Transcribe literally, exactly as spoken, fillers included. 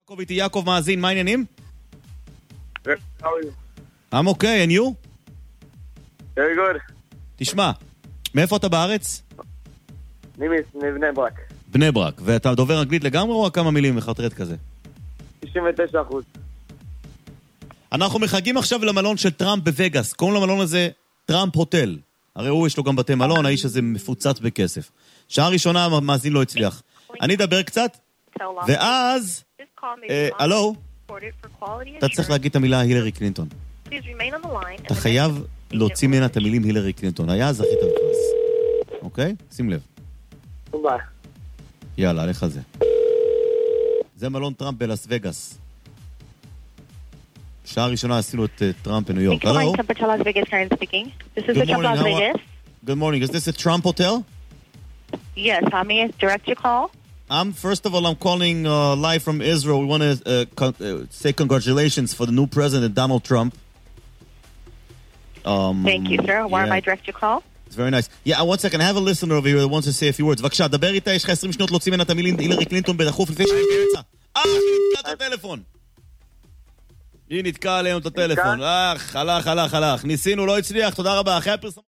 יעקב איתי, יעקב מאזין, מה העניינים? How are you? I'm okay, and you? Very good. תשמע, מאיפה אתה בארץ? אני מבני ברק. בני ברק, ואתה דובר אנגלית לגמרי או כמה מילים מחרטרט כזה? תשעים ותשע אחוז. אנחנו מחגים עכשיו למלון של טראמפ בווגאס, קוראים למלון הזה טראמפ הוטל. הרי הוא יש לו גם בתי מלון, האיש הזה מפוצץ בכסף. שעה ראשונה המאזין לא הצליח. אני אדבר קצת, ואז... הלו? אתה צריך להגיד את המילה הילרי קלינטון. אתה חייב להוציא ממנה את המילים הילרי קלינטון. היה זכית בפרס. אוקיי? שים לב. ביי. יאללה, עליך זה. זה מלון טראמפ בלאס וגאס. שעה ראשונה עשינו את טראמפ בניו יורק. הלו? Good morning. How Good morning. Is this a Trump hotel? Yes, I may direct your call. I'm first of all I'm calling uh, live from Israel. We want to uh, con- uh, say congratulations for the new president Donald Trump. Um, Thank you, sir. Why yeah. am I direct your call? It's very nice. Yeah, one second. I have a listener over here that wants to say a few words. בבקשה, דבר איתה, יש לך עשרים שניות להוציא ממנה את המילים הילרי קלינטון בדחוף לפני שאני באמצע. אה, היא נתקעה את הטלפון. היא נתקעה עליהם את הטלפון. הלך, הלך, הלך, הלך. ניסינו, לא הצליח. תודה רבה. אחרי הפרסום...